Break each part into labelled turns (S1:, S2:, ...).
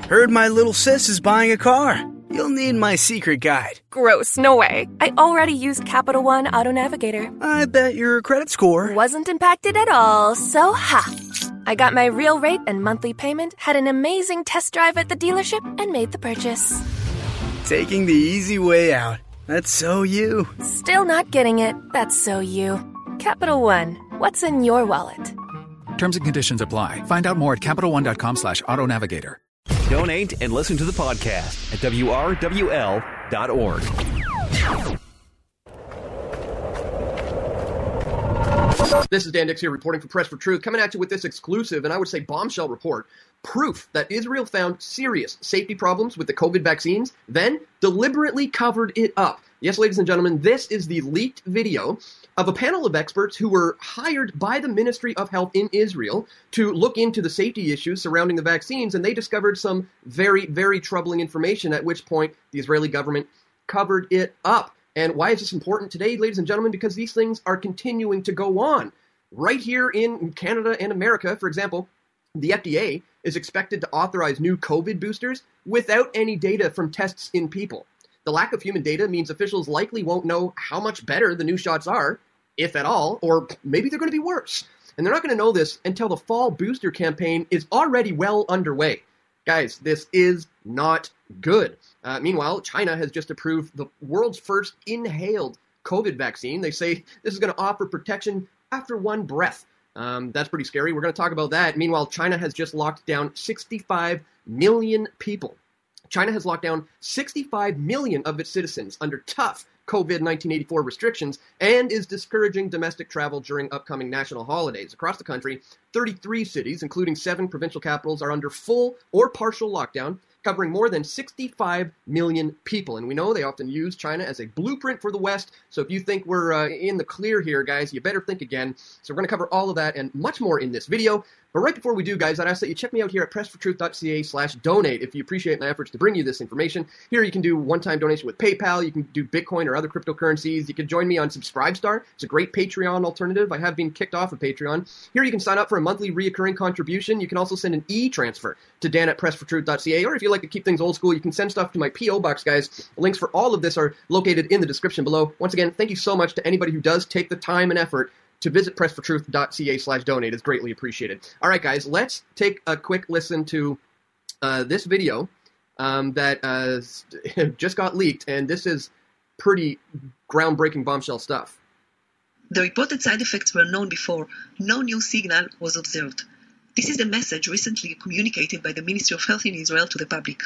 S1: Heard my little sis is buying a car. You'll need my secret guide.
S2: Gross, no way. I already used Capital One Auto Navigator.
S1: I bet your credit score
S2: Wasn't impacted at all, so ha. I got my real rate and monthly payment, had an amazing test drive at the dealership, and made the purchase.
S1: Taking the easy way out. That's so you.
S2: Still not getting it. That's so you. Capital One, what's in your wallet?
S3: Terms and conditions apply. Find out more at CapitalOne.com/autonavigator.
S4: Donate and listen to the podcast at WRWL.org.
S5: This is Dan Dix here reporting for Press for Truth, coming at you with this exclusive, and I would say bombshell report, proof that Israel found serious safety problems with the COVID vaccines, then deliberately covered it up. Yes, ladies and gentlemen, this is the leaked video of a panel of experts who were hired by the Ministry of Health in Israel to look into the safety issues surrounding the vaccines, and they discovered some very, very troubling information, at which point the Israeli government covered it up. And why is this important today, ladies and gentlemen? Because these things are continuing to go on. Right here in Canada and America, for example, the FDA is expected to authorize new COVID boosters without any data from tests in people. The lack of human data means officials likely won't know how much better the new shots are, if at all, or maybe they're going to be worse. And they're not going to know this until the fall booster campaign is already well underway. Guys, this is not good. Meanwhile, China has just approved the world's first inhaled COVID vaccine. They say this is going to offer protection after one breath. That's pretty scary. We're going to talk about that. Meanwhile, China has just locked down 65 million people. China has locked down 65 million of its citizens under tough COVID-1984 restrictions and is discouraging domestic travel during upcoming national holidays. Across the country, 33 cities, including 7 provincial capitals, are under full or partial lockdown, covering more than 65 million people. And we know they often use China as a blueprint for the West. So if you think we're in the clear here, guys, you better think again. So we're going to cover all of that and much more in this video. But right before we do, guys, I'd ask that you check me out here at pressfortruth.ca/donate if you appreciate my efforts to bring you this information. Here you can do one-time donation with PayPal. You can do Bitcoin or other cryptocurrencies. You can join me on Subscribestar. It's a great Patreon alternative. I have been kicked off of Patreon. Here you can sign up for a monthly reoccurring contribution. You can also send an e-transfer to Dan at pressfortruth.ca. Or if you like to keep things old school, you can send stuff to my P.O. Box, guys. Links for all of this are located in the description below. Once again, thank you so much to anybody who does take the time and effort to visit pressfortruth.ca/donate. Is greatly appreciated. All right, guys, let's take a quick listen to this video that just got leaked, and this is pretty groundbreaking bombshell stuff.
S6: The reported side effects were known before. No new signal was observed. This is the message recently communicated by the Ministry of Health in Israel to the public.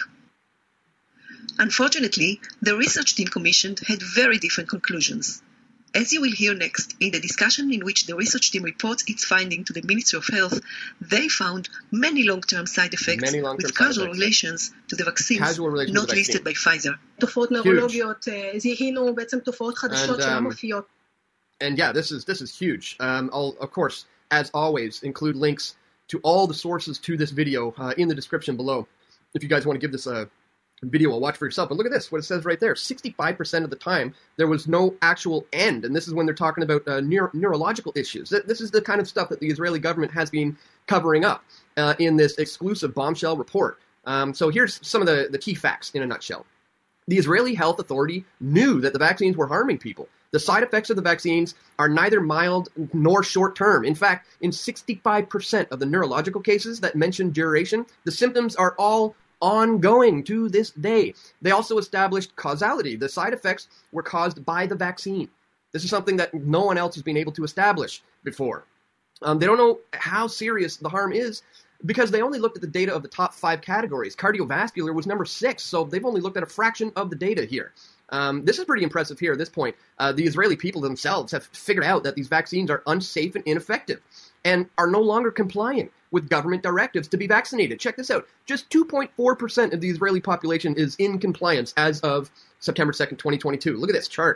S6: Unfortunately, the research team commissioned had very different conclusions. As you will hear next, in the discussion in which the research team reports its finding to the Ministry of Health, they found many long-term side effects with causal relations to the vaccines not listed by Pfizer.
S7: תופעות נוירולוגיות, זיהינו בעצם תופעות חדשות שלא מופיעות.
S5: And yeah, this is huge. I'll, of course, as always, include links to all the sources to this video in the description below if you guys want to give this a video a watch for yourself. But look at this, what it says right there. 65% of the time, there was no actual end. And this is when they're talking about neurological issues. This is the kind of stuff that the Israeli government has been covering up in this exclusive bombshell report. So here's some of the key facts in a nutshell. The Israeli Health Authority knew that the vaccines were harming people. The side effects of the vaccines are neither mild nor short-term. In fact, in 65% of the neurological cases that mention duration, the symptoms are all ongoing to this day. They also established causality. The side effects were caused by the vaccine. This is something that no one else has been able to establish before. They don't know how serious the harm is because they only looked at the data of the top 5 categories. Cardiovascular was number 6, so they've only looked at a fraction of the data here. This is pretty impressive here at this point. The Israeli people themselves have figured out that these vaccines are unsafe and ineffective and are no longer complying with government directives to be vaccinated. Check this out. Just 2.4% of the Israeli population is in compliance as of September 2nd, 2022. Look at this chart.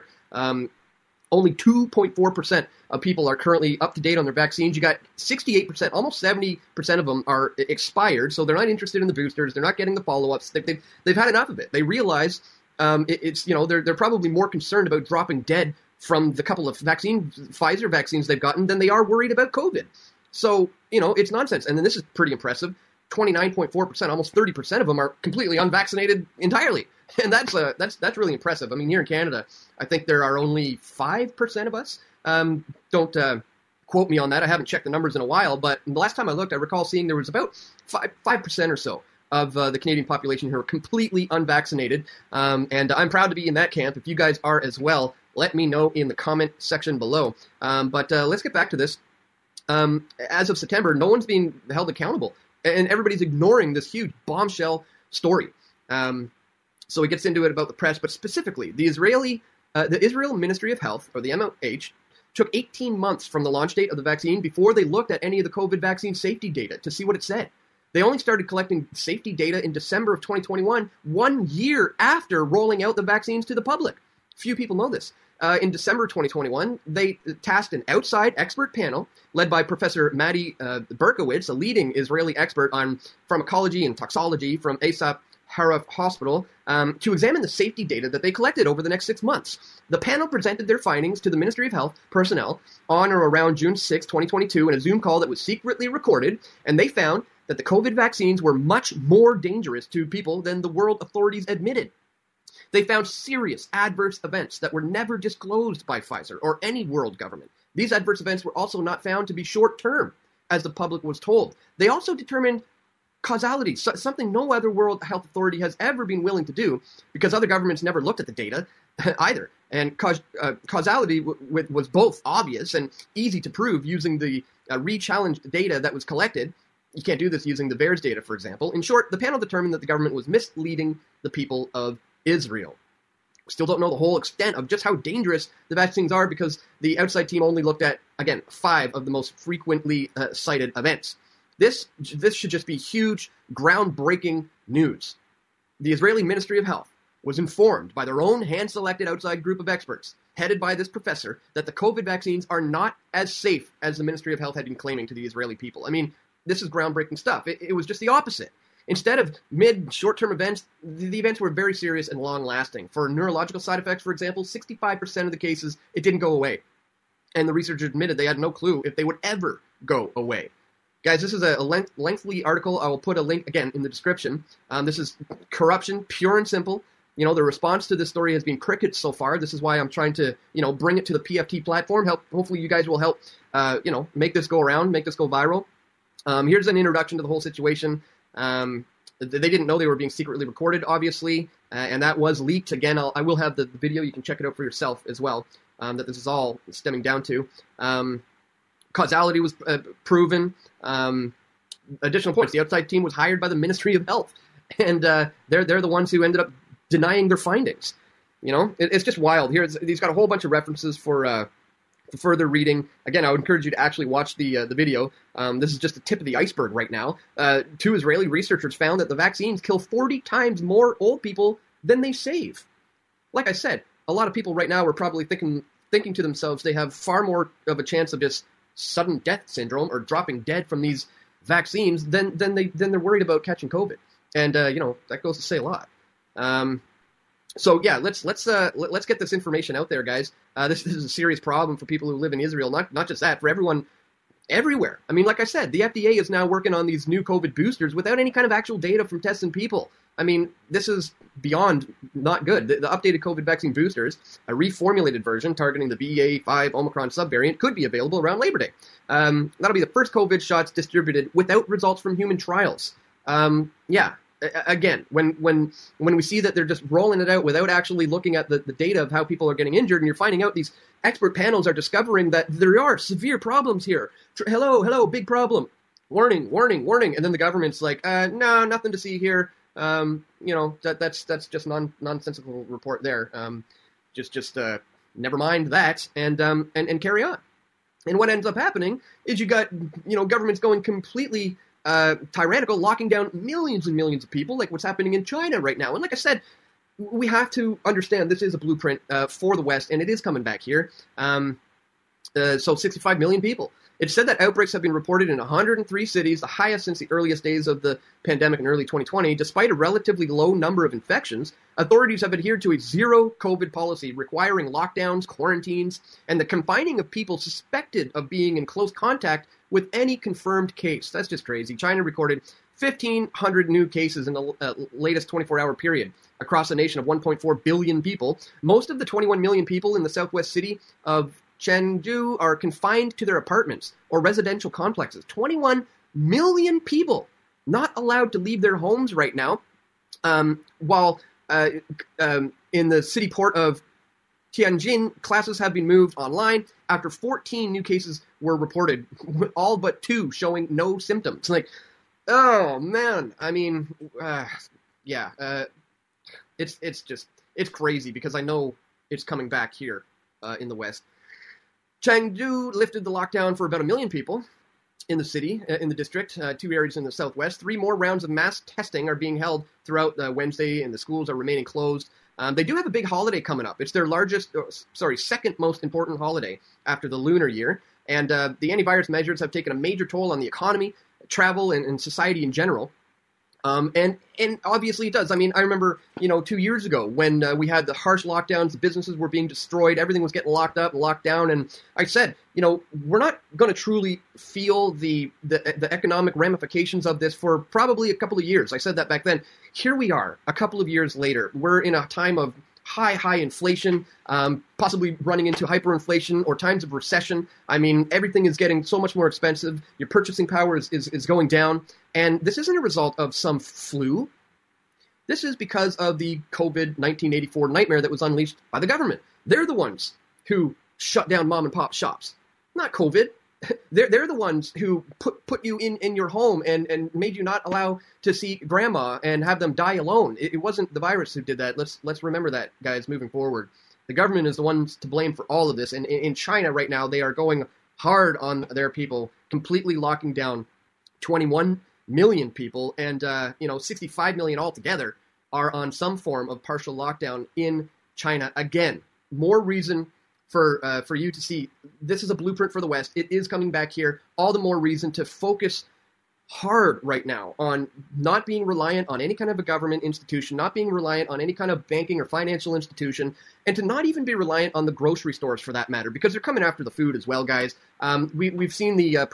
S5: Only 2.4% of people are currently up to date on their vaccines. You got 68%, almost 70% of them are expired, so they're not interested in the boosters. They're not getting the follow-ups. They've had enough of it. They realize they're probably more concerned about dropping dead from the couple of Pfizer vaccines they've gotten than they are worried about COVID. So, it's nonsense. And then this is pretty impressive. 29.4%, almost 30% of them are completely unvaccinated entirely. And that's really impressive. I mean, here in Canada, I think there are only 5% of us. Don't quote me on that. I haven't checked the numbers in a while, but the last time I looked, I recall seeing there was about 5% or so of the Canadian population who are completely unvaccinated. And I'm proud to be in that camp. If you guys are as well, let me know in the comment section below. But let's get back to this. As of September, no one's being held accountable, and everybody's ignoring this huge bombshell story. So he gets into it about the press, but specifically, the Israel Ministry of Health, or the MOH, took 18 months from the launch date of the vaccine before they looked at any of the COVID vaccine safety data to see what it said. They only started collecting safety data in December of 2021, 1 year after rolling out the vaccines to the public. Few people know this. In December 2021, they tasked an outside expert panel led by Professor Madi Berkowitz, a leading Israeli expert on pharmacology and toxicology from Asaf Harov Hospital, to examine the safety data that they collected over the next 6 months. The panel presented their findings to the Ministry of Health personnel on or around June 6, 2022, in a Zoom call that was secretly recorded, and they found that the COVID vaccines were much more dangerous to people than the world authorities admitted. They found serious adverse events that were never disclosed by Pfizer or any world government. These adverse events were also not found to be short-term, as the public was told. They also determined causality, something no other world health authority has ever been willing to do, because other governments never looked at the data either. And causality was both obvious and easy to prove using the re-challenged data that was collected. You can't do this using the VAERS data, for example. In short, the panel determined that the government was misleading the people of Israel. We still don't know the whole extent of just how dangerous the vaccines are, because the outside team only looked at, again, 5 of the most frequently cited events. This should just be huge, groundbreaking news. The Israeli Ministry of Health was informed by their own hand-selected outside group of experts, headed by this professor, that the COVID vaccines are not as safe as the Ministry of Health had been claiming to the Israeli people. I mean, this is groundbreaking stuff. It was just the opposite. Instead of short-term events, the events were very serious and long-lasting. For neurological side effects, for example, 65% of the cases, it didn't go away. And the researchers admitted they had no clue if they would ever go away. Guys, this is a lengthy article. I will put a link, again, in the description. This is corruption, pure and simple. You know, the response to this story has been crickets so far. This is why I'm trying to, bring it to the PFT platform. Hopefully you guys will help, make this go around, make this go viral. Here's an introduction to the whole situation. They didn't know they were being secretly recorded, obviously, and that was leaked. Again, I will have the video. You can check it out for yourself as well, that this is all stemming down to. Causality was proven. Additional points. The outside team was hired by the Ministry of Health, and they're the ones who ended up denying their findings. It's just wild. He's got a whole bunch of references for further reading. Again, I would encourage you to actually watch the video. This is just the tip of the iceberg right now. 2 Israeli researchers found that the vaccines kill 40 times more old people than they save. Like I said, a lot of people right now are probably thinking to themselves they have far more of a chance of just sudden death syndrome or dropping dead from these vaccines than they're worried about catching COVID. And that goes to say a lot. So yeah, let's get this information out there, guys. This is a serious problem for people who live in Israel. Not just that, for everyone everywhere. I mean, like I said, the FDA is now working on these new COVID boosters without any kind of actual data from tests in people. I mean, this is beyond not good. The updated COVID vaccine boosters, a reformulated version targeting the BA.5 Omicron subvariant, could be available around Labor Day. That'll be the first COVID shots distributed without results from human trials. Again, when we see that they're just rolling it out without actually looking at the data of how people are getting injured, and you're finding out these expert panels are discovering that there are severe problems here. Hello, big problem. Warning. And then the government's like, no, nothing to see here. That's just nonsensical report there. Just never mind that, and carry on. And what ends up happening is you got, governments going completely tyrannical, locking down millions and millions of people, like what's happening in China right now. And like I said, we have to understand this is a blueprint for the West, and it is coming back here. So 65 million people. It's said that outbreaks have been reported in 103 cities, the highest since the earliest days of the pandemic in early 2020. Despite a relatively low number of infections, authorities have adhered to a zero COVID policy requiring lockdowns, quarantines, and the confining of people suspected of being in close contact with any confirmed case. That's just crazy. China recorded 1,500 new cases in the latest 24-hour period across a nation of 1.4 billion people. Most of the 21 million people in the southwest city of Chengdu are confined to their apartments or residential complexes. 21 million people not allowed to leave their homes right now, while in the city port of Tianjin, classes have been moved online after 14 new cases were reported, all but 2 showing no symptoms. Like, oh man, I mean, it's crazy because I know it's coming back here in the West. Chengdu lifted the lockdown for about 1 million people in the city, in the district, 2 areas in the southwest. 3 more rounds of mass testing are being held throughout Wednesday, and the schools are remaining closed. They do have a big holiday coming up. It's their second most important holiday after the lunar year. And the antivirus measures have taken a major toll on the economy, travel, and society in general. And obviously it does. I mean, I remember, 2 years ago when we had the harsh lockdowns, the businesses were being destroyed, everything was getting locked up and locked down. And I said, we're not going to truly feel the economic ramifications of this for probably a couple of years. I said that back then. Here we are, a couple of years later. We're in a time of high inflation, possibly running into hyperinflation or times of recession. I mean, everything is getting so much more expensive. Your purchasing power is going down. And this isn't a result of some flu. This is because of the COVID 1984 nightmare that was unleashed by the government. They're the ones who shut down mom and pop shops, not COVID. They're the ones who put you in your home and made you not allow to see grandma and have them die alone. It wasn't the virus who did that. Let's remember that, guys, moving forward. The government is the ones to blame for all of this. And in China right now, they are going hard on their people, completely locking down 21 million people, and 65 million altogether are on some form of partial lockdown in China. Again, more reason for you to see this is a blueprint for the West. It is coming back here. All the more reason to focus hard right now on not being reliant on any kind of a government institution, not being reliant on any kind of banking or financial institution, and to not even be reliant on the grocery stores for that matter, because they're coming after the food as well, guys. We've seen the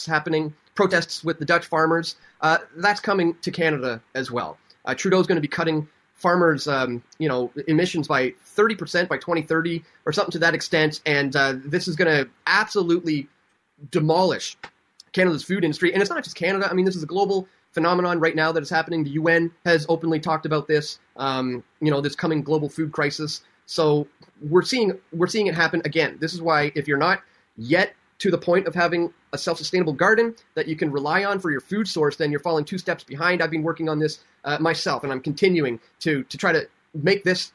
S5: protests with the Dutch farmers. That's coming to Canada as well. Trudeau's going to be cutting farmers, emissions by 30% by 2030 or something to that extent, and this is going to absolutely demolish Canada's food industry. And it's not just Canada. I mean, this is a global phenomenon right now that is happening. The UN has openly talked about this, this coming global food crisis. So we're seeing it happen again. This is why if you're not yet to the point of having a self-sustainable garden that you can rely on for your food source, then you're falling 2 steps behind. I've been working on this myself, and I'm continuing to try to make this,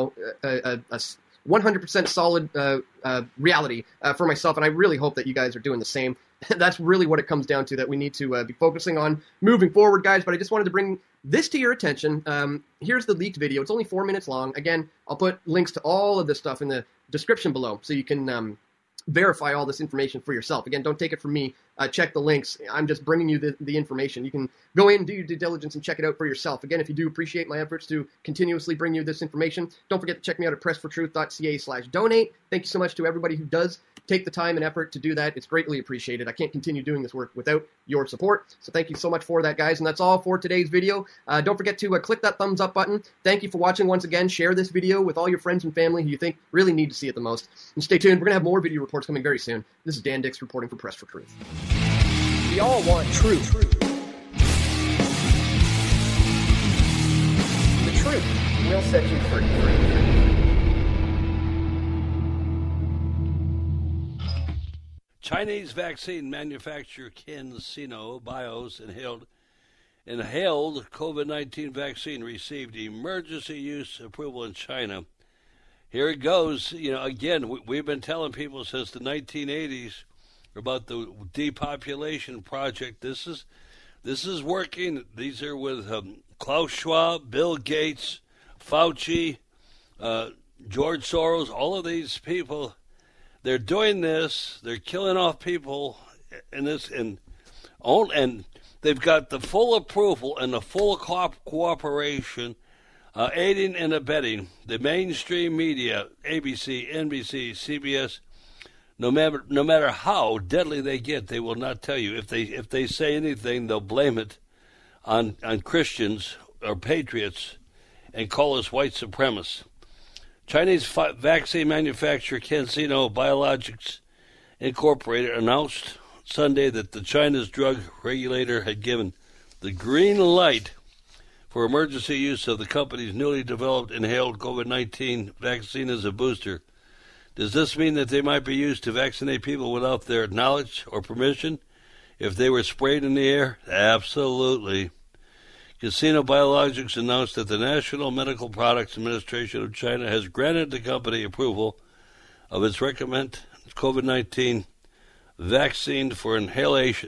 S5: a 100% solid reality for myself, and I really hope that you guys are doing the same. That's really what it comes down to, that we need to be focusing on moving forward, guys. But I just wanted to bring this to your attention. Here's the leaked video. It's only 4 minutes long. Again, I'll put links to all of this stuff in the description below so you can verify all this information for yourself. Again, don't take it from me. Check the links. I'm just bringing you the information. You can go in, do your due diligence, and check it out for yourself. Again, if you do appreciate my efforts to continuously bring you this information, don't forget to check me out at pressfortruth.ca/donate. Thank you so much to everybody who does take the time and effort to do that. It's greatly appreciated. I can't continue doing this work without your support. So thank you so much for that, guys. And that's all for today's video. Don't forget to click that thumbs up button. Thank you for watching once again. Share this video with all your friends and family who you think really need to see it the most. And stay tuned. We're going to have more video reports coming very soon. This is Dan Dix reporting for Press for Truth.
S1: We all want truth. The truth will set you free.
S8: Chinese vaccine manufacturer CanSino Bios inhaled COVID-19 vaccine received emergency use approval in China. Here it goes. Again, we've been telling people since the 1980s about the depopulation project. This is working. These are with Klaus Schwab, Bill Gates, Fauci, George Soros, all of these people. They're doing this. They're killing off people in this, and they've got the full approval and the full cooperation, aiding and abetting the mainstream media, ABC, NBC, CBS. No matter how deadly they get, they will not tell you. If they say anything, they'll blame it on Christians or patriots and call us white supremacists. Chinese vaccine manufacturer CanSino Biologics Incorporated announced Sunday that the China's drug regulator had given the green light for emergency use of the company's newly developed inhaled COVID-19 vaccine as a booster. Does this mean that they might be used to vaccinate people without their knowledge or permission if they were sprayed in the air? Absolutely. CanSino Biologics announced that the National Medical Products Administration of China has granted the company approval of its recommended COVID-19 vaccine for inhalation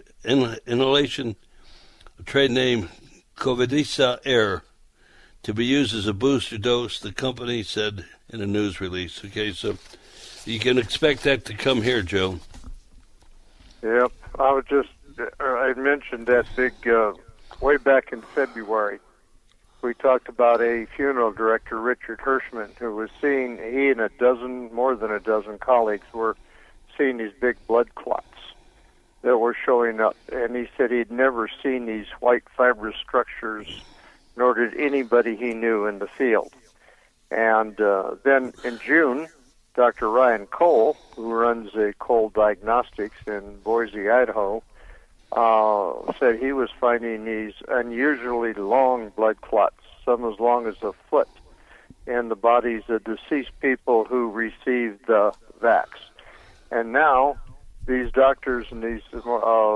S8: trade name Covidisa Air, to be used as a booster dose, the company said in a news release. Okay, so you can expect that to come here, Joe.
S9: Yep, I mentioned that big, way back in February, we talked about a funeral director, Richard Hirschman, who was seeing, he and more than a dozen colleagues were seeing these big blood clots that were showing up. And he said he'd never seen these white fibrous structures, nor did anybody he knew in the field. And then in June, Dr. Ryan Cole, who runs a Cole Diagnostics in Boise, Idaho, said he was finding these unusually long blood clots, some as long as a foot, in the bodies of deceased people who received the vax. And now these doctors and these the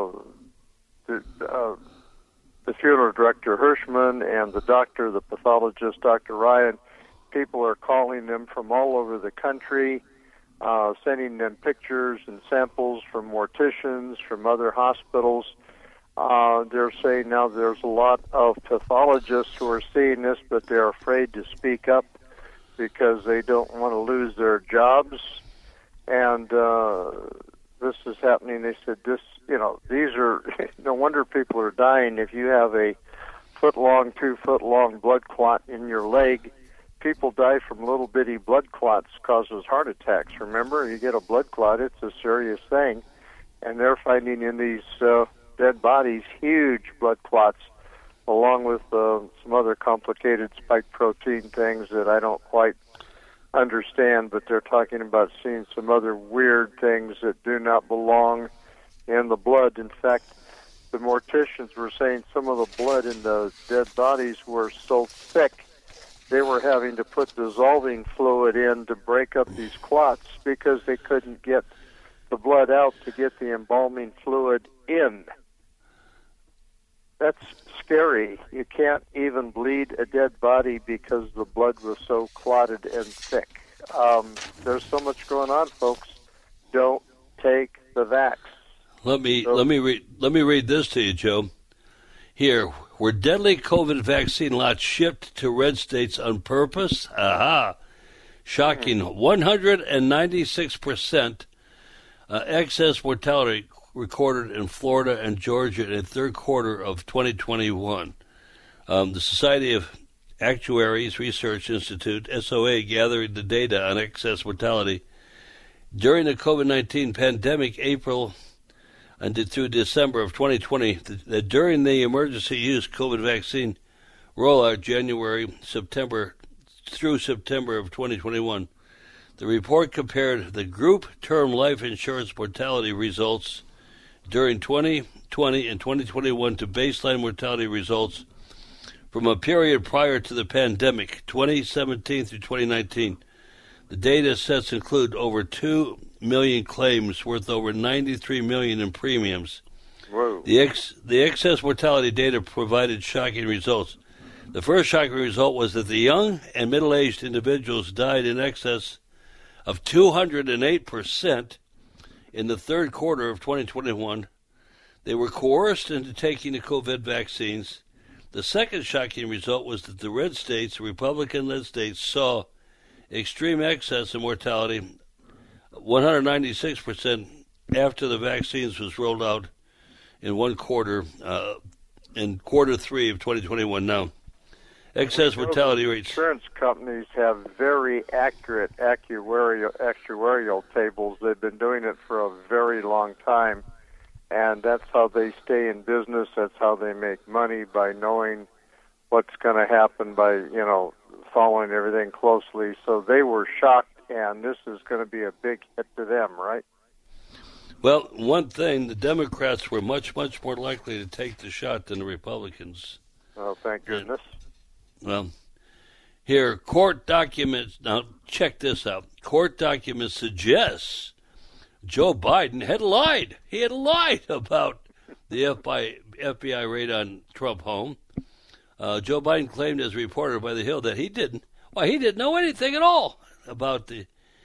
S9: funeral director Hirschman and the pathologist Dr. Ryan, people are calling them from all over the country, sending them pictures and samples from morticians, from other hospitals. They're saying now there's a lot of pathologists who are seeing this, but they're afraid to speak up because they don't want to lose their jobs. And this is happening. They said these are, no wonder people are dying. If you have a 2-foot-long blood clot in your leg, people die from little bitty blood clots, causes heart attacks. Remember, you get a blood clot, it's a serious thing. And they're finding in these dead bodies huge blood clots, along with some other complicated spike protein things that I don't quite understand, but they're talking about seeing some other weird things that do not belong in the blood. In fact, the morticians were saying some of the blood in the dead bodies were so thick they were having to put dissolving fluid in to break up these clots because they couldn't get the blood out to get the embalming fluid in. That's scary. You can't even bleed a dead body because the blood was so clotted and thick. There's so much going on, folks. Don't take the vax.
S8: Let me read this to you, Joe. Here, were deadly COVID vaccine lots shipped to red states on purpose? Aha! Shocking. 196% excess mortality recorded in Florida and Georgia in the third quarter of 2021. The Society of Actuaries Research Institute, SOA, gathered the data on excess mortality during the COVID-19 pandemic, April and through December of 2020, that during the emergency use COVID vaccine rollout, September of 2021, the report compared the group term life insurance mortality results during 2020 and 2021 to baseline mortality results from a period prior to the pandemic, 2017 through 2019. The data sets include over 2 million claims worth over $93 million in premiums.
S9: Whoa.
S8: The excess mortality data provided shocking results. The first shocking result was that the young and middle-aged individuals died in excess of 208% in the third quarter of 2021. They were coerced into taking the COVID vaccines. The second shocking result was that the red states, Republican-led states, saw extreme excess in mortality, 196% after the vaccines was rolled out in one quarter, in quarter 3 of 2021 now. Excess mortality rates.
S9: Insurance companies have very accurate actuarial tables. They've been doing it for a very long time. And that's how they stay in business. That's how they make money, by knowing what's going to happen, by, following everything closely. So they were shocked, and this is going to be a big hit to them, right?
S8: Well, one thing, the Democrats were much, much more likely to take the shot than the Republicans.
S9: Oh, thank goodness.
S8: Well, here, court documents, now check this out. Court documents suggest Joe Biden had lied. He had lied about the FBI raid on Trump home. Joe Biden claimed as reported by The Hill that he didn't know anything at all about the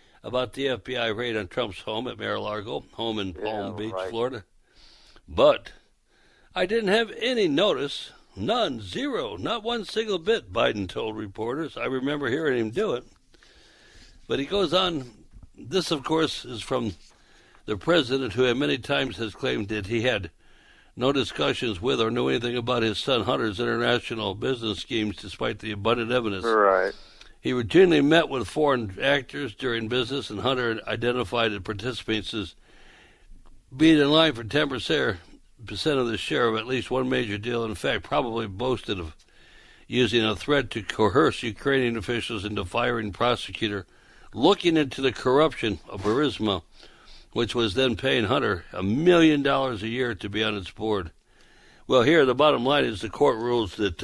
S8: FBI raid on Trump's home at Mar-a-Lago, home in Palm Beach, Florida. But I didn't have any notice, none, zero, not one single bit, Biden told reporters. I remember hearing him do it. But he goes on, this, of course, is from the president, who many times has claimed that he had no discussions with or knew anything about his son Hunter's international business schemes, despite the abundant evidence.
S9: Right.
S8: He routinely met with foreign actors during business, and Hunter identified the participants as being in line for 10% of the share of at least one major deal. In fact, probably boasted of using a threat to coerce Ukrainian officials into firing prosecutor looking into the corruption of Burisma, which was then paying Hunter $1 million a year to be on its board. Well, here the bottom line is the court rules that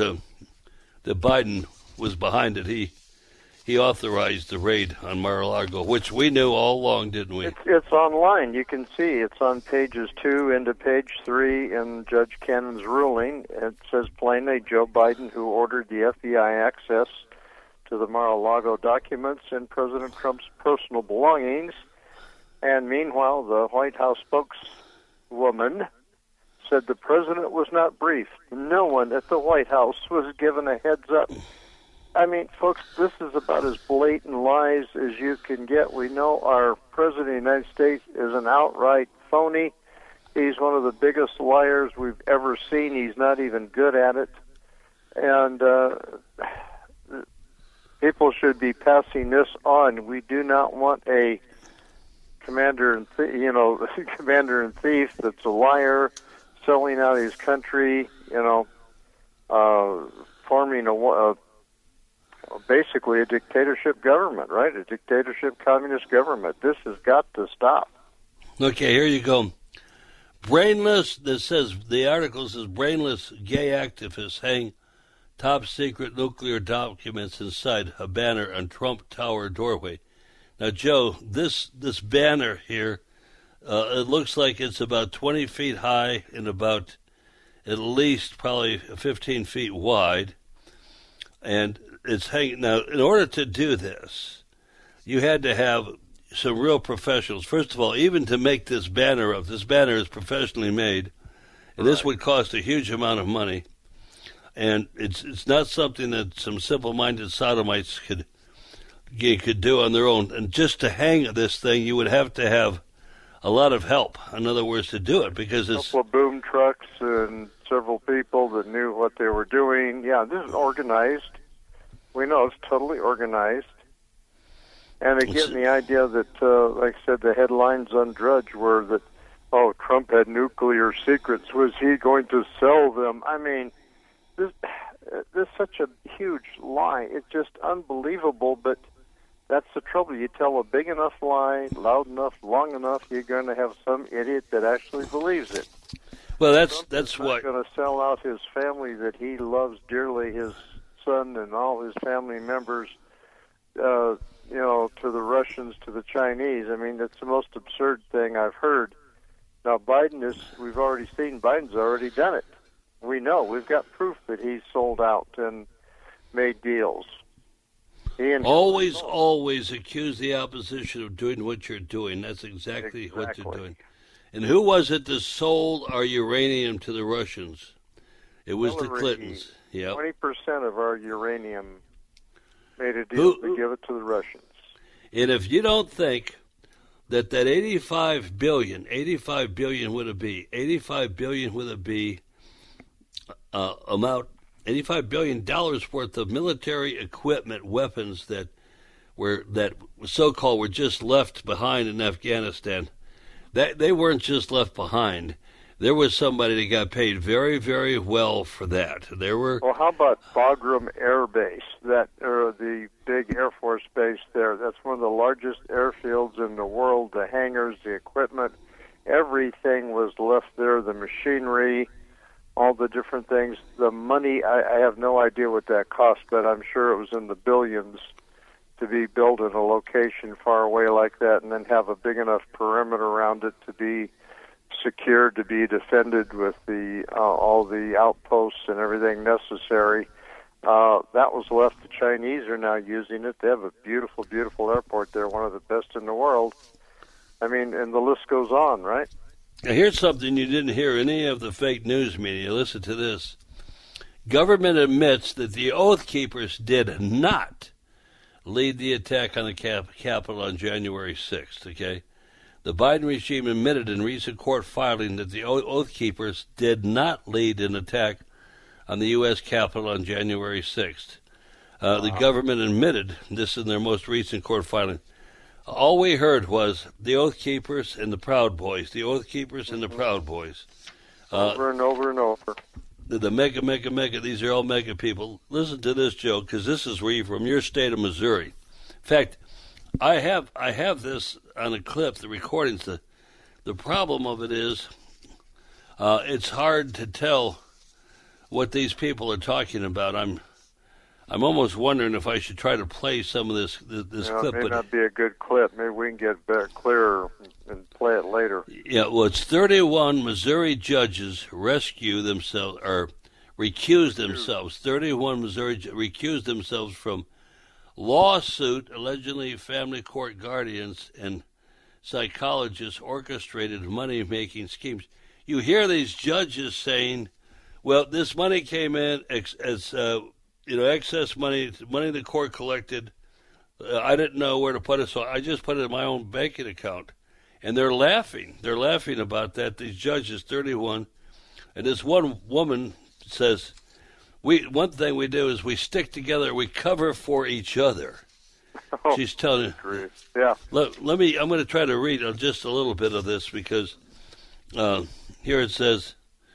S8: Biden was behind it. He authorized the raid on Mar-a-Lago, which we knew all along, didn't we?
S9: It's online. You can see it's on pages 2 into page 3 in Judge Cannon's ruling. It says plainly, Joe Biden, who ordered the FBI access to the Mar-a-Lago documents and President Trump's personal belongings. And meanwhile, the White House spokeswoman said the president was not briefed. No one at the White House was given a heads up. I mean, folks, this is about as blatant lies as you can get. We know our president of the United States is an outright phony. He's one of the biggest liars we've ever seen. He's not even good at it. And people should be passing this on. We do not want a commander in thief that's a liar, selling out his country, forming basically a dictatorship government, right? A dictatorship communist government. This has got to stop.
S8: Okay, here you go. Brainless, the article says brainless gay activists hang top secret nuclear documents inside a banner on Trump Tower doorway. Now, Joe, this banner here, it looks like it's about 20 feet high and about at least probably 15 feet wide. And it's hanging. Now, in order to do this, you had to have some real professionals. First of all, even to make this banner up, this banner is professionally made, and this would cost a huge amount of money. And it's not something that some simple-minded sodomites could do on their own. And just to hang this thing, you would have to have a lot of help, in other words, to do it, because it's
S9: a couple of boom trucks and several people that knew what they were doing. Yeah, this is organized. We know it's totally organized. And again, the idea that, like I said, the headlines on Drudge were that, Trump had nuclear secrets. Was he going to sell them? I mean, this is such a huge lie. It's just unbelievable, but that's the trouble. You tell a big enough lie, loud enough, long enough, you're going to have some idiot that actually believes it.
S8: Well, that's
S9: why he's going to sell out his family that he loves dearly, his son and all his family members, to the Russians, to the Chinese. I mean, that's the most absurd thing I've heard. Now, we've already seen Biden's already done it. We know. We've got proof that he's sold out and made deals.
S8: Always accuse the opposition of doing what you're doing. That's exactly what you're doing. And who was it that sold our uranium to the Russians? It was the Clintons. Yep.
S9: 20% of our uranium made a deal to give it to the Russians.
S8: And if you don't think that 85 billion with a B amount, $85 billion worth of military equipment, weapons that so-called were just left behind in Afghanistan, that they weren't just left behind. there was somebody that got paid very, very well for that. There were.
S9: Well, how about Bagram Air Base, the big Air Force base there? That's one of the largest airfields in the world. The hangars, the equipment, everything was left there. The machinery, all the different things. The money, I have no idea what that cost, but I'm sure it was in the billions to be built in a location far away like that, and then have a big enough perimeter around it to be secured, to be defended with the all the outposts and everything necessary. That was left. The Chinese are now using it. They have a beautiful, beautiful airport there, one of the best in the world. I mean, and the list goes on, right?
S8: Now, here's something you didn't hear in any of the fake news media. Listen to this. Government admits that the Oath Keepers did not lead the attack on the Capitol on January 6th, okay? The Biden regime admitted in recent court filing that the Oath Keepers did not lead an attack on the U.S. Capitol on January 6th. The government admitted this in their most recent court filing. All we heard was the Oath Keepers and the Proud Boys, the Oath Keepers and the Proud Boys.
S9: Over and over and over.
S8: The mega, these are all mega people. Listen to this, Joe, because this is from your state of Missouri. In fact, I have this on a clip, the recordings. The problem of it is it's hard to tell what these people are talking about. I'm almost wondering if I should try to play some of this clip.
S9: It may not be a good clip. Maybe we can get better, clearer and play it later.
S8: Yeah, well, it's 31 Missouri judges recused themselves. 31 Missouri recused themselves from lawsuit allegedly family court guardians and psychologists orchestrated money-making schemes. You hear these judges saying, well, this money came in as excess money the court collected. I didn't know where to put it, so I just put it in my own banking account. And they're laughing. They're laughing about that, these judges, 31. And this one woman says, one thing we do is we stick together, we cover for each other.
S9: Oh,
S8: she's telling
S9: you. Yeah.
S8: I'm going to try to read just a little bit of this because here it says,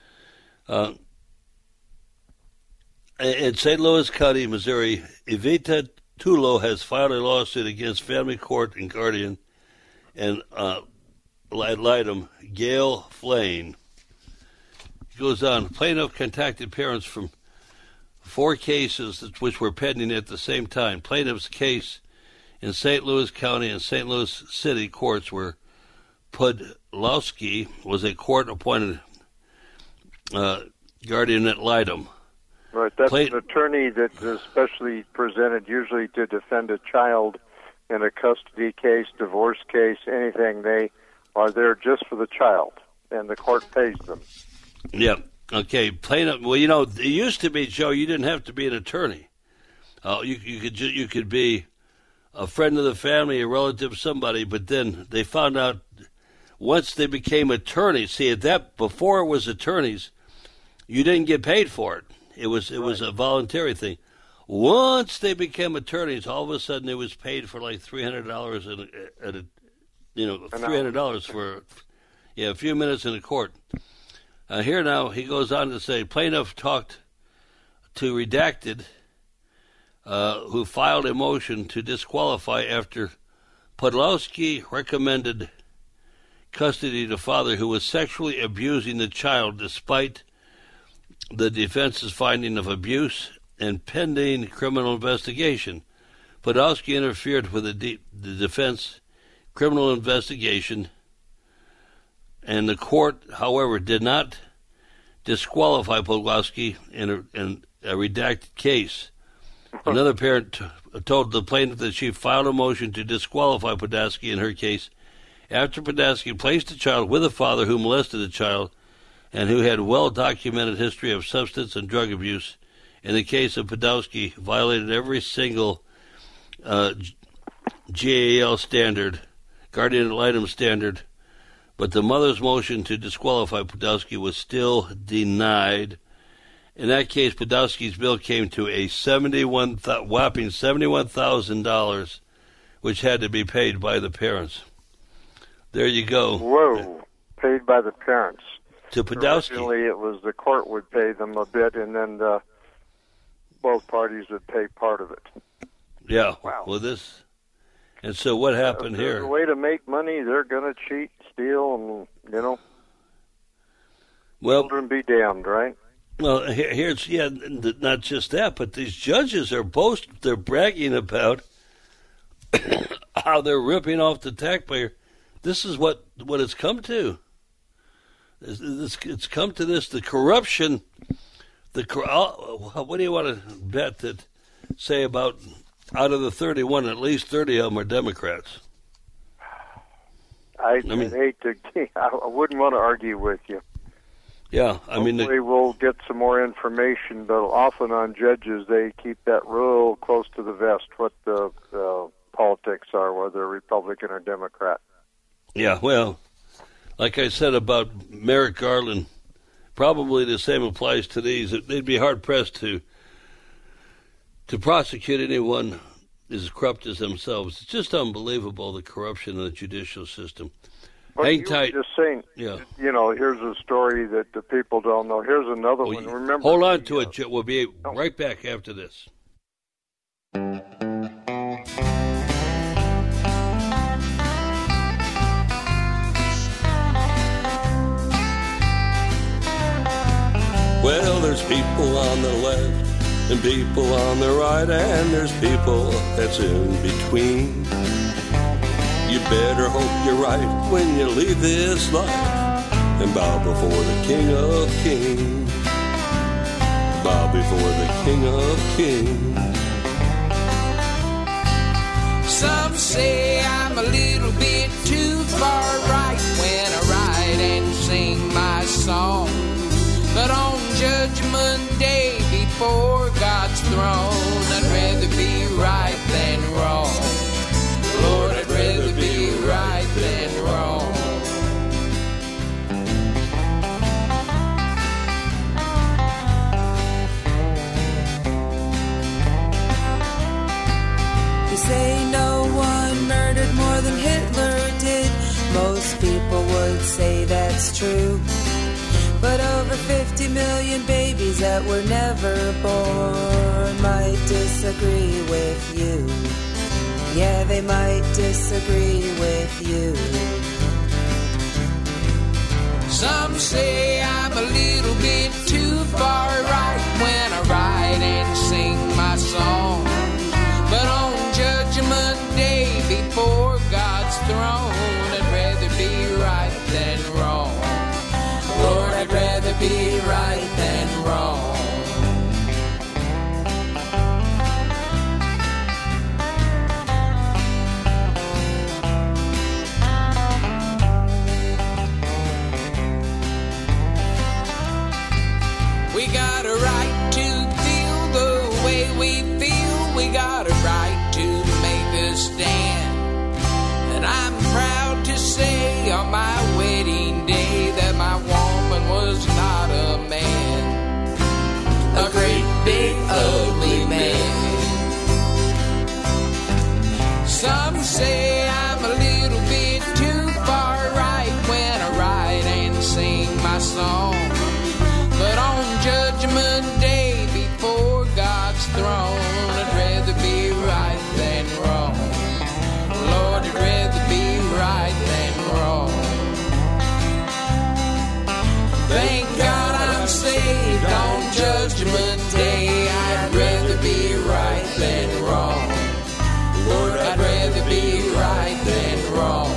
S8: in St. Louis County, Missouri, Evita Tulo has filed a lawsuit against family court and guardian and ad litem Gail Flane. He goes on, plaintiff contacted parents from 4 cases which were pending at the same time. Plaintiff's case in St. Louis County and St. Louis City courts where Podlowski was a court-appointed guardian ad litem.
S9: Right, that's an attorney that's especially presented usually to defend a child in a custody case, divorce case, anything. They are there just for the child, and the court pays them.
S8: Yeah. Okay. Plaintiff. Well, it used to be, Joe, you didn't have to be an attorney. You could be a friend of the family, a relative, somebody. But then they found out once they became attorneys. See, before it was attorneys, you didn't get paid for it. It was a voluntary thing. Once they became attorneys, all of a sudden it was paid for like $300 $300 for a few minutes in the court. Here now he goes on to say plaintiff talked to Redacted, who filed a motion to disqualify after Podlowski recommended custody to father who was sexually abusing the child despite the defense's finding of abuse and pending criminal investigation. Podlowski interfered with the defense criminal investigation, and the court, however, did not disqualify Podlowski in a redacted case. Another parent told the plaintiff that she filed a motion to disqualify Podlowski in her case after Podlowski placed the child with a father who molested the child and who had well-documented history of substance and drug abuse. In the case of Podlowski, violated every single GAL standard, guardian ad litem standard, but the mother's motion to disqualify Podlowski was still denied. In that case, Podlowski's bill came to a whopping $71,000, which had to be paid by the parents. There you go.
S9: Whoa, paid by the parents.
S8: to Podolsky.
S9: Originally, it was the court would pay them a bit, and then both parties would pay part of it.
S8: Yeah.
S9: Wow.
S8: Well, this, and so what happened here?
S9: The way to make money, they're going to cheat, steal, and children be damned, right?
S8: Well, here's not just that, but these judges are they're bragging about how they're ripping off the taxpayer. This is what it's come to. It's come to this, the corruption. What do you want to bet that say about out of the 31, at least 30 of them are Democrats?
S9: I hate to. I wouldn't want to argue with you.
S8: Yeah,
S9: hopefully we'll get some more information, but often on judges they keep that real close to the vest what the politics are, whether Republican or Democrat.
S8: Yeah, well, like I said about Merrick Garland, probably the same applies to these. They'd be hard-pressed to prosecute anyone as corrupt as themselves. It's just unbelievable, the corruption in the judicial system.
S9: Well,
S8: hang tight.
S9: Just saying,
S8: yeah.
S9: Here's a story that the people don't know. Here's another one. Remember?
S8: Hold on to it, Joe. We'll be right back after this.
S10: Well, there's people on the left and people on the right, and there's people that's in between. You better hope you're right when you leave this life and bow before the King of Kings. Bow before the King of Kings.
S11: Some say I'm a little bit too far right when I write and sing my song. But on Judgment Day before God's throne, I'd rather be right than wrong. Lord, I'd rather be right than wrong.
S12: You say no one murdered more than Hitler did. Most people would say that's true. But over 50 million babies that were never born might disagree with you. Yeah, they might disagree with you.
S11: Some say I'm a little bit too far right when I write and sing my song. But on Judgment Day before God's throne, I'd rather be right than wrong. Lord, I'd rather be right than wrong. We got a right to feel the way we feel. We got a right to make a stand. And I'm proud to say on my wedding day that my woman was not a man, a great big ugly man. Some say I'm a little bit too far right when I write and sing my song. But on Judgment Day before God's throne, I'd rather be right than wrong. Lord, I'd rather be right than wrong. Thank God I'm saved on Judgment Day. I'd rather be right than wrong. Lord, I'd rather be right than wrong.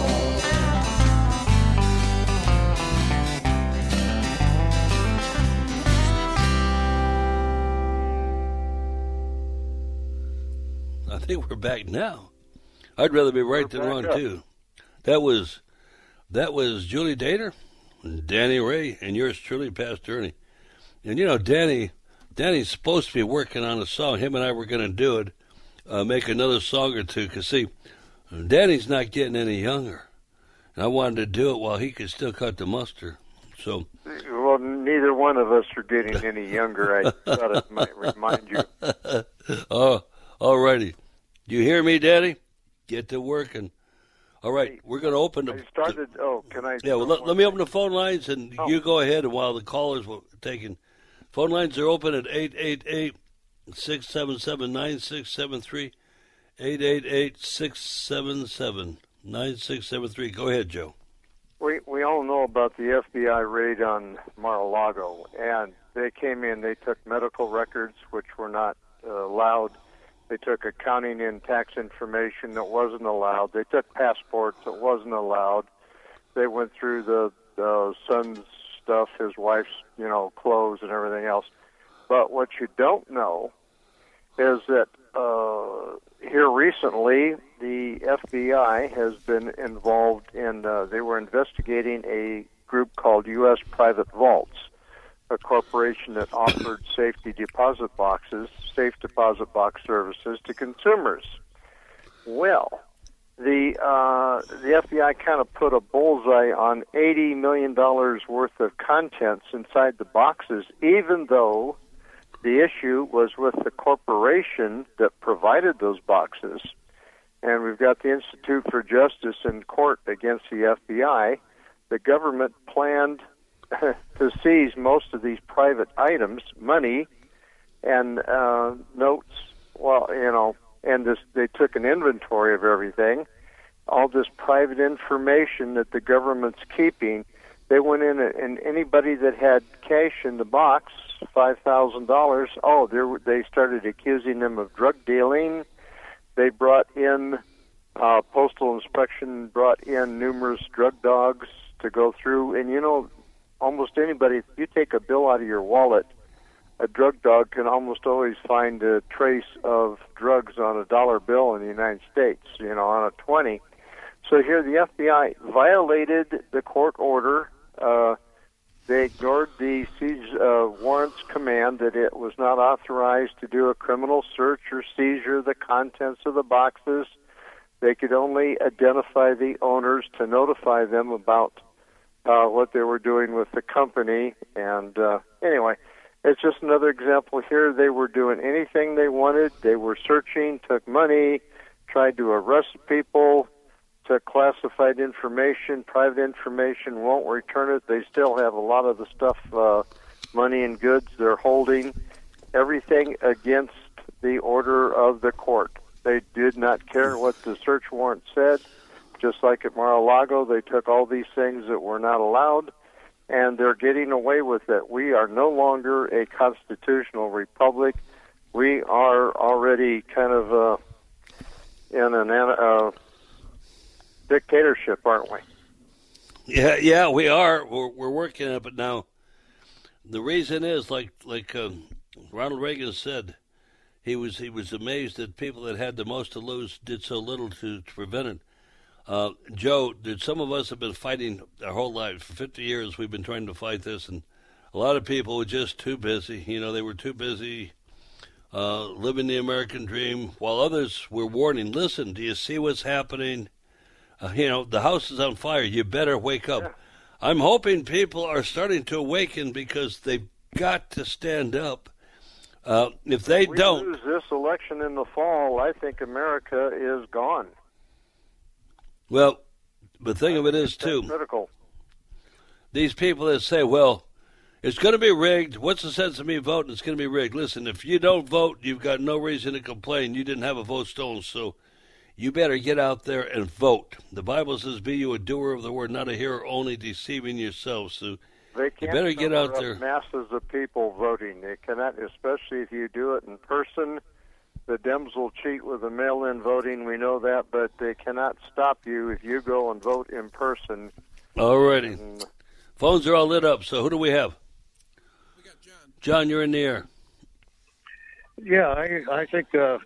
S8: I think we're back now. I'd rather be right than wrong, too. That was Julie Dater, Danny Ray, and yours truly, Pastor Ernie. And, Danny's supposed to be working on a song. Him and I were going to do it, make another song or two. Because, see, Danny's not getting any younger. And I wanted to do it while he could still cut the mustard. So,
S9: well, neither one of us are getting any younger. I thought it might remind you.
S8: Oh, all righty. You hear me, Daddy? Get to working. All right, we're going to open the...
S9: Can I...
S8: Yeah, well, let me open the phone lines, and you go ahead, and while the callers were taking... Phone lines are open at 888-677-9673, 888-677-9673. Go ahead, Joe.
S9: We all know about the FBI raid on Mar-a-Lago, and they came in, they took medical records, which were not allowed. They took accounting and tax information that wasn't allowed. They took passports that wasn't allowed. They went through the son's stuff, his wife's, clothes and everything else. But what you don't know is that here recently, the FBI has been involved in, they were investigating a group called U.S. Private Vaults, a corporation that offered safe deposit box services to consumers. Well, the FBI kind of put a bullseye on $80 million worth of contents inside the boxes, even though the issue was with the corporation that provided those boxes. And we've got the Institute for Justice in court against the FBI. The government planned to seize most of these private items, money and notes. And they took an inventory of everything. All this private information that the government's keeping. They went in, and anybody that had cash in the box, $5,000. They started accusing them of drug dealing. They brought in postal inspection, brought in numerous drug dogs to go through, and almost anybody, if you take a bill out of your wallet, a drug dog can almost always find a trace of drugs on a dollar bill in the United States, on a 20. So here the FBI violated the court order. They ignored the siege warrants command that it was not authorized to do a criminal search or seizure of the contents of the boxes. They could only identify the owners to notify them about what they were doing with the company. And anyway, it's just another example here. They were doing anything they wanted. They were searching, took money, tried to arrest people, took classified information, private information, won't return it. They still have a lot of the stuff, money and goods they're holding, everything against the order of the court. They did not care what the search warrant said. Just like at Mar-a-Lago, they took all these things that were not allowed, and they're getting away with it. We are no longer a constitutional republic. We are already kind of in an dictatorship, aren't we?
S8: Yeah, we are. We're working on it, but now the reason is like Ronald Reagan said, he was amazed that people that had the most to lose did so little to prevent it. Joe, some of us have been fighting our whole lives. For 50 years, we've been trying to fight this, and a lot of people were just too busy. They were too busy living the American dream, while others were warning, listen, do you see what's happening? The house is on fire. You better wake up. Yeah. I'm hoping people are starting to awaken because they've got to stand up. If they don't...
S9: lose this election in the fall, I think America is gone.
S8: Well, the thing of it is, too,
S9: critical.
S8: These people that say, well, it's going to be rigged. What's the sense of me voting? It's going to be rigged. Listen, if you don't vote, you've got no reason to complain. You didn't have a vote stolen, so you better get out there and vote. The Bible says, be you a doer of the word, not a hearer, only deceiving yourself. So
S9: they can't
S8: you better get out there.
S9: Masses of people voting. They cannot, especially if you do it in person. The Dems will cheat with the mail-in voting. We know that, but they cannot stop you if you go and vote in person.
S8: All righty. Phones are all lit up, so who do we have?
S13: We got John.
S8: John, you're in the air.
S14: Yeah, I think both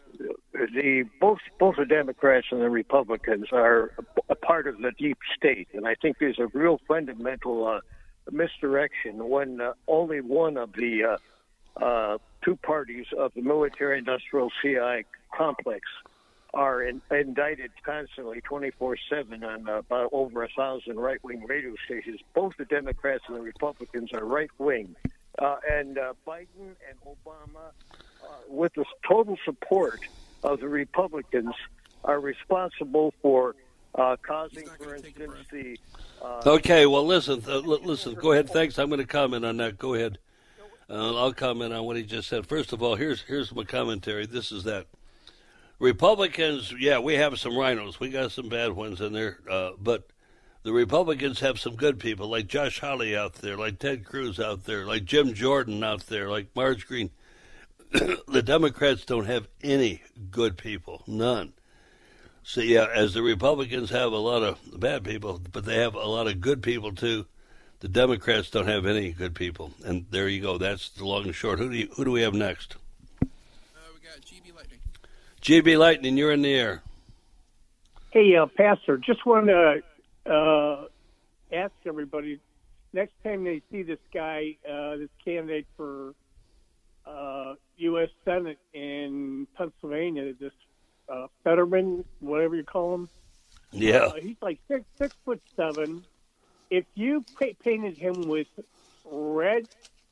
S14: the Democrats and the Republicans are a part of the deep state, and I think there's a real fundamental misdirection when only one of the two parties of the military-industrial CI complex are indicted constantly 24/7 on about over 1,000 right-wing radio stations. Both the Democrats and the Republicans are right-wing. And Biden and Obama, with the total support of the Republicans, are responsible for causing, for instance, the...
S8: Okay, well, listen. Go ahead. Thanks. I'm going to comment on that. Go ahead. I'll comment on what he just said. First of all, here's my commentary. This is that. Republicans, yeah, we have some rhinos. We got some bad ones in there. But the Republicans have some good people, like Josh Hawley out there, like Ted Cruz out there, like Jim Jordan out there, like Marge Green. The Democrats don't have any good people. None. So, yeah, as the Republicans have a lot of bad people, but they have a lot of good people, too, the Democrats don't have any good people. And there you go. That's the long and short. Who do we have next?
S13: We got GB Lightning.
S8: GB Lightning, you're in the air.
S15: Hey, Pastor, just wanted to ask everybody, next time they see this guy, this candidate for U.S. Senate in Pennsylvania, this Fetterman, whatever you call him.
S8: Yeah.
S15: He's like 6'7". If you painted him with red,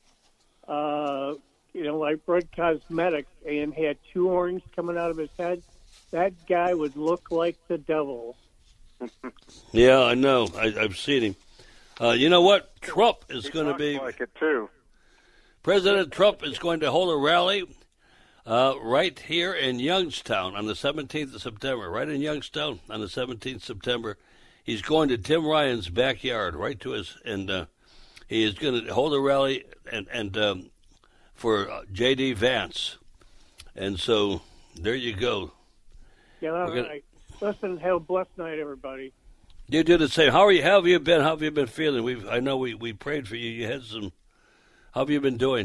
S15: like red cosmetics, and had two horns coming out of his head, that guy would look like the devil.
S8: Yeah, I know. I've seen him. You know what? Trump is going to be...
S9: like it, too.
S8: President Trump is going to hold a rally right here in Youngstown on the 17th of September. Right in Youngstown on the 17th of September. He's going to Tim Ryan's backyard, right to his... And he is going to hold a rally and for J.D. Vance. And so, there you go.
S15: Yeah, all right. Listen, have a blessed night, everybody.
S8: You do the same. How have you been? How have you been feeling? I know we prayed for you. You had some... How have you been doing?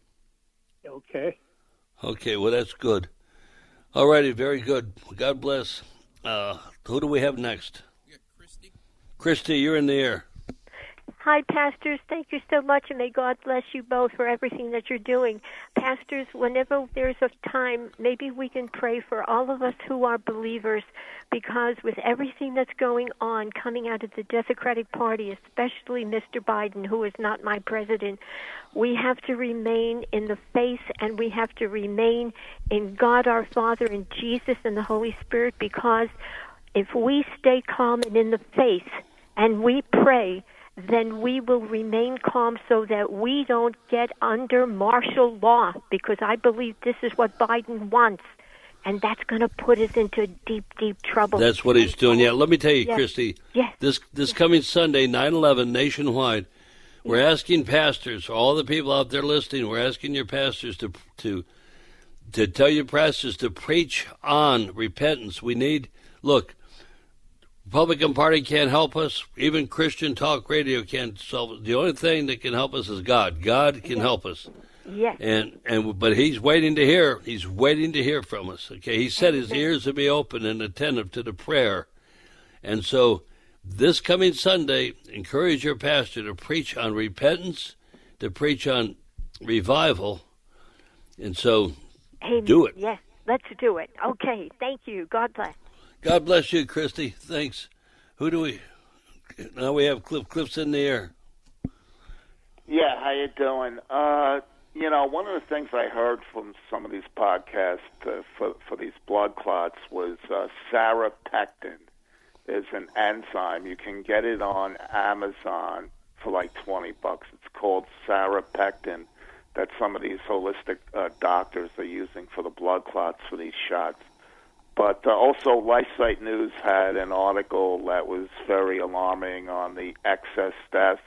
S15: Okay.
S8: Okay, well, that's good. All righty, very good. God bless. Who do we have next?
S13: We got Christy.
S8: Christy, you're in the air.
S16: Hi, pastors. Thank you so much, and may God bless you both for everything that you're doing. Pastors, whenever there's a time, maybe we can pray for all of us who are believers, because with everything that's going on coming out of the Democratic Party, especially Mr. Biden, who is not my president, we have to remain in the faith, and we have to remain in God our Father and Jesus and the Holy Spirit, because if we stay calm and in the faith and we pray, then we will remain calm so that we don't get under martial law, because I believe this is what Biden wants, and that's going to put us into deep, deep trouble.
S8: That's what he's doing. Yeah, let me tell you,
S16: yes.
S8: Christy,
S16: yes.
S8: This coming Sunday, 9/11, nationwide, we're asking pastors, all the people out there listening, we're asking your pastors to tell your pastors to preach on repentance. We need, look, Republican Party can't help us. Even Christian talk radio can't solve it. The only thing that can help us is God. God can help us.
S16: Yes.
S8: But he's waiting to hear. He's waiting to hear from us. Okay. He said his ears would be open and attentive to the prayer. And so this coming Sunday, encourage your pastor to preach on repentance, to preach on revival. And so do it.
S16: Yes. Let's do it. Okay. Thank you. God bless.
S8: God bless you, Christy. Thanks. Who do we... Now we have Cliff. Cliff's in the air.
S17: Yeah, how you doing? One of the things I heard from some of these podcasts for these blood clots was sarapectin is an enzyme. You can get it on Amazon for like $20. It's called sarapectin that some of these holistic doctors are using for the blood clots for these shots. But also, LifeSite News had an article that was very alarming on the excess deaths.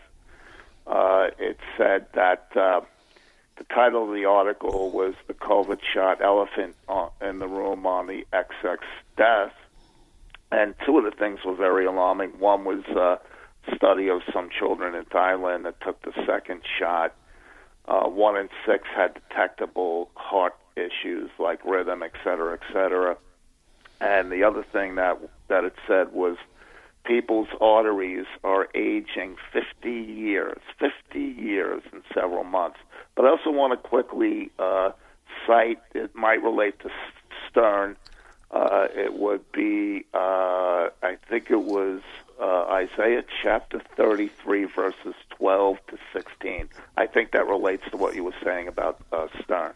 S17: It said that the title of the article was "The COVID Shot Elephant in the Room on the excess deaths." And two of the things were very alarming. One was a study of some children in Thailand that took the second shot. 1 in 6 had detectable heart issues like rhythm, et cetera, et cetera. And the other thing that it said was people's arteries are aging 50 years in several months. But I also want to quickly cite, it might relate to Stern. It would be, I think it was Isaiah chapter 33, verses 12 to 16. I think that relates to what you were saying about Stern.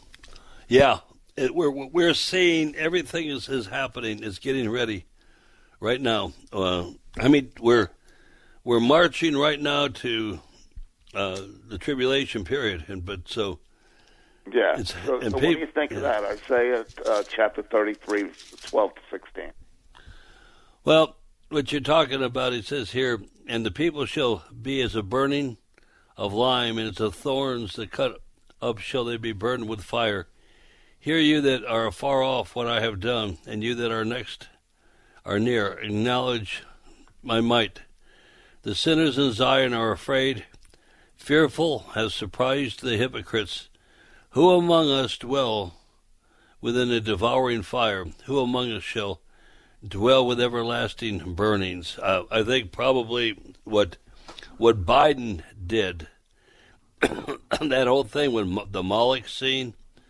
S8: Yeah. We're seeing everything is happening, is getting ready right now. We're marching right now to the tribulation period,
S17: Yeah. So what do you think of that? Isaiah chapter 33, 12 to 16.
S8: Well, what you're talking about, it says here, and the people shall be as a burning of lime, and as the thorns that cut up shall they be burned with fire. Hear you that are afar off what I have done, and you that are next are near. Acknowledge my might. The sinners in Zion are afraid. Fearful has surprised the hypocrites. Who among us dwell within a devouring fire? Who among us shall dwell with everlasting burnings? I think probably what Biden did, that whole thing with the Moloch scene,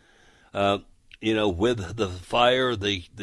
S8: with the fire,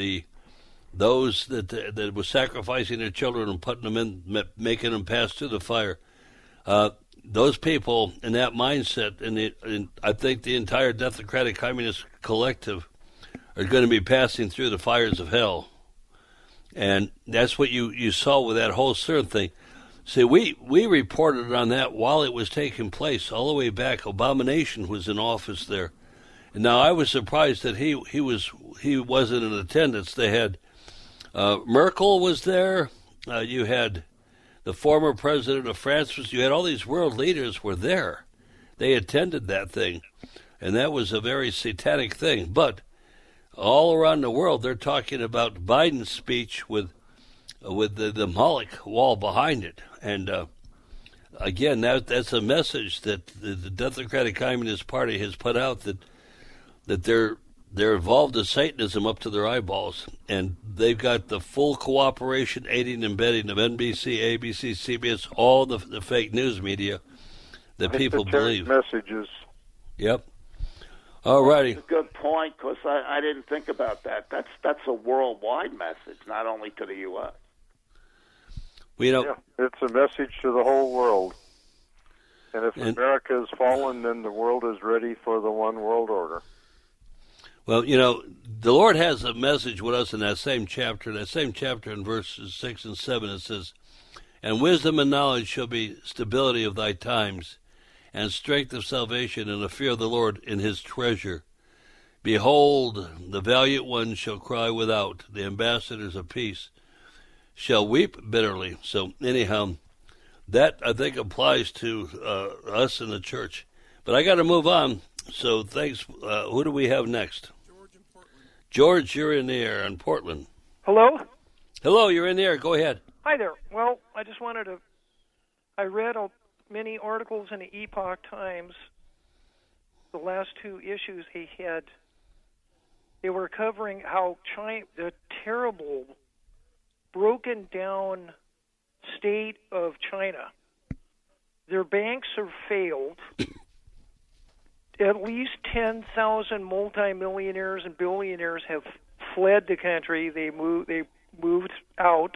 S8: those that were sacrificing their children and putting them in, making them pass through the fire. Those people in that mindset, and I think the entire Democratic Communist collective are going to be passing through the fires of hell. And that's what you saw with that whole CERN thing. See, we reported on that while it was taking place, all the way back. Abomination was in office there. And now I was surprised that he wasn't in attendance. They had Merkel was there. You had the former president of France. You had all these world leaders were there. They attended that thing, and that was a very satanic thing. But all around the world, they're talking about Biden's speech with the Moloch wall behind it. And again, that's a message that the Democratic Communist Party has put out, that they're involved in Satanism up to their eyeballs, and they've got the full cooperation, aiding and abetting of NBC, ABC, CBS, all the fake news media that people believe.
S9: Messages.
S8: Yep. All righty.
S17: That's a good point, because I didn't think about that. That's a worldwide message, not only to the U.S.
S9: Yeah, it's a message to the whole world. And if America has fallen, then the world is ready for the one world order.
S8: Well, the Lord has a message with us in that same chapter in verses 6 and 7. It says, and wisdom and knowledge shall be stability of thy times, and strength of salvation, and the fear of the Lord in his treasure. Behold, the valiant ones shall cry without, the ambassadors of peace shall weep bitterly. So anyhow, that I think applies to us in the church. But I got to move on. So thanks. Who do we have next? George, you're in the air in Portland.
S18: Hello?
S8: Hello, you're in the air. Go ahead.
S18: Hi there. Well, I just wanted to... I read many articles in the Epoch Times. The last two issues they were covering how China, the terrible, broken down state of China. Their banks have failed. At least 10,000 multimillionaires and billionaires have fled the country. They moved out.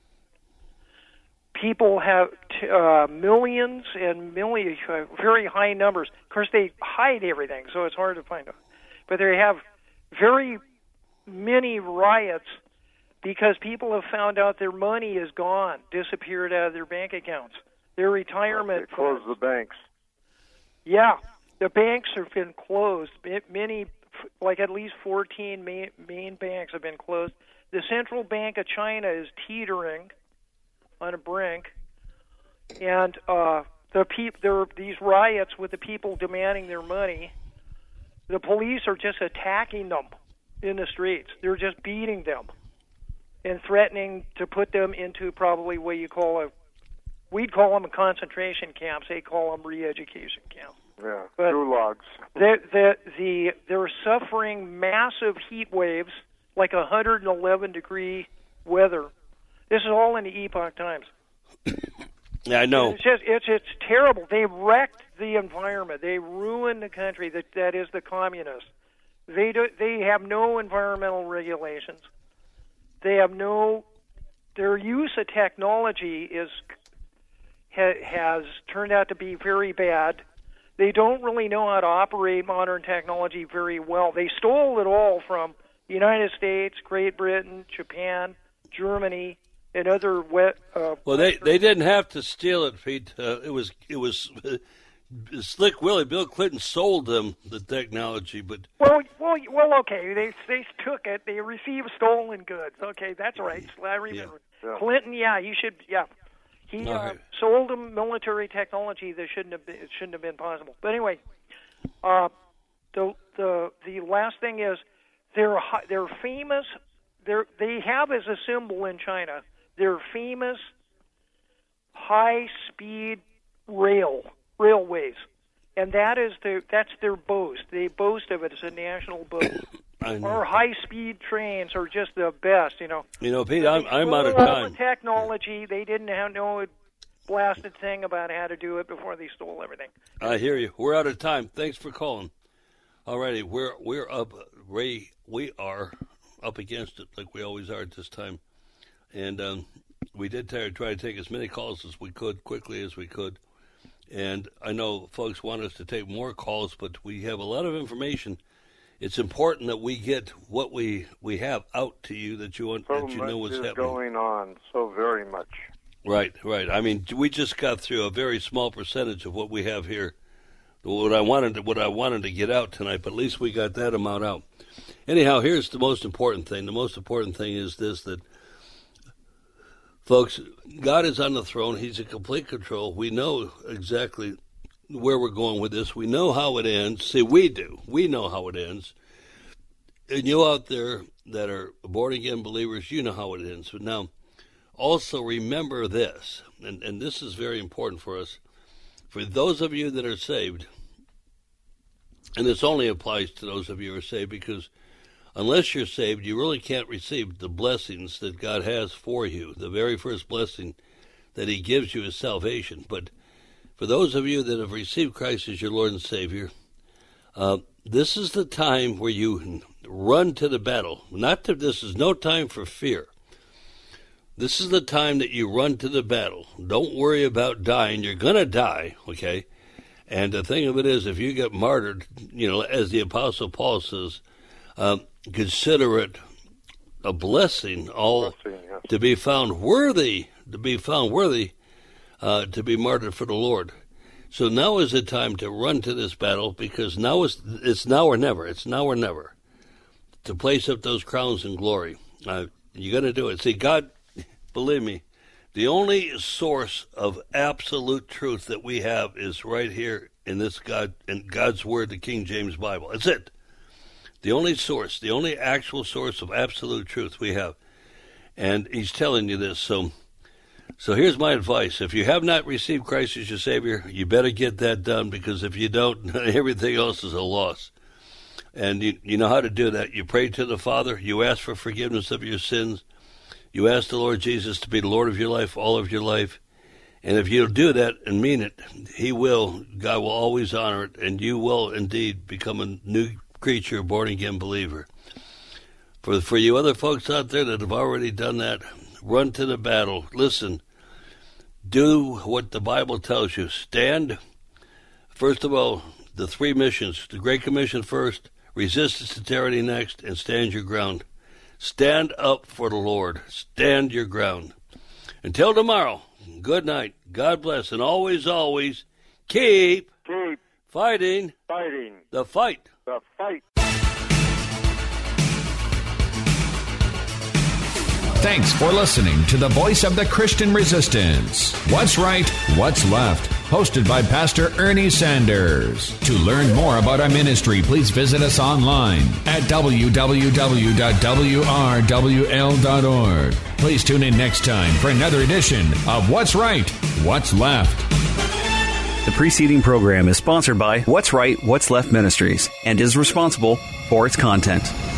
S18: People have millions and millions, very high numbers. Of course, they hide everything, so it's hard to find out. But they have very many riots because people have found out their money is gone, disappeared out of their bank accounts. Their retirement
S9: They closed the banks.
S18: Yeah. The banks have been closed. Many, like at least 14 main banks have been closed. The Central Bank of China is teetering on a brink, and there are these riots with the people demanding their money. The police are just attacking them in the streets. They're just beating them and threatening to put them into probably what we'd call them concentration camps. They call them re-education camps.
S9: Yeah,
S18: but
S9: gulags.
S18: They're suffering massive heat waves, like 111-degree weather. This is all in the Epoch Times.
S8: Yeah, I know.
S18: It's terrible. They wrecked the environment. They ruined the country. That is the communists. They have no environmental regulations. They have their use of technology has turned out to be very bad. They don't really know how to operate modern technology very well. They stole it all from the United States, Great Britain, Japan, Germany, and other wet.
S8: Well, they didn't have to steal it, Pete. It was Slick Willie. Bill Clinton sold them the technology, but
S18: well, okay. They took it. They received stolen goods. Okay, that's right. I remember.
S9: Yeah.
S18: Clinton, he should. Yeah, he sold them military technology that shouldn't have been possible. But anyway, the last thing is they're famous. They have as a symbol in China their famous high-speed railways, and that's their boast. They boast of it as a national boast. Our high-speed trains are just the best,
S8: You know, Pete, I'm out of time.
S18: The technology, they didn't have no blasted thing about how to do it before they stole everything.
S8: I hear you. We're out of time. Thanks for calling. All righty, we're up. Ray, we are up against it like we always are at this time, and we did try to take as many calls as we could, quickly as we could. And I know folks want us to take more calls, but we have a lot of information. It's important that we get what we have out to you, that you know what's happening.
S9: Going on so very much.
S8: Right. I mean, we just got through a very small percentage of what we have here. What I wanted to get out tonight, but at least we got that amount out. Anyhow, here's the most important thing. The most important thing is this: that, folks, God is on the throne. He's in complete control. We know exactly where we're going with this. We know how it ends. See, we do. We know how it ends. And you out there that are born-again believers, you know how it ends. But now, also remember this, and this is very important for us. For those of you that are saved, and this only applies to those of you who are saved, because unless you're saved, you really can't receive the blessings that God has for you. The very first blessing that he gives you is salvation. But for those of you that have received Christ as your Lord and Savior, this is the time where you run to the battle. This is no time for fear. This is the time that you run to the battle. Don't worry about dying. You're going to die, okay? And the thing of it is, if you get martyred, as the Apostle Paul says, consider it a blessing, to be found worthy, to be martyred for the Lord. So now is the time to run to this battle, because now it's now or never. It's now or never to place up those crowns in glory. You got to do it. See, God, believe me, the only source of absolute truth that we have is right here in God's Word, the King James Bible. That's it. The only source, the only actual source of absolute truth we have. And he's telling you this. So here's my advice. If you have not received Christ as your Savior, you better get that done, because if you don't, everything else is a loss. And you know how to do that. You pray to the Father. You ask for forgiveness of your sins. You ask the Lord Jesus to be the Lord of your life, all of your life. And if you'll do that and mean it, God will always honor it, and you will indeed become a new creature, born-again believer. For you other folks out there that have already done that, run to the battle. Listen, do what the Bible tells you. Stand. First of all, the three missions. The Great Commission first, resistance to tyranny next, and stand your ground. Stand up for the Lord. Stand your ground. Until tomorrow, good night. God bless. And always, always, keep fighting the fight.
S9: The fight.
S19: Thanks for listening to the Voice of the Christian Resistance. What's Right, What's Left? Hosted by Pastor Ernie Sanders. To learn more about our ministry, please visit us online at www.wrwl.org. Please tune in next time for another edition of What's Right, What's Left.
S1: The preceding program is sponsored by What's Right, What's Left Ministries and is responsible for its content.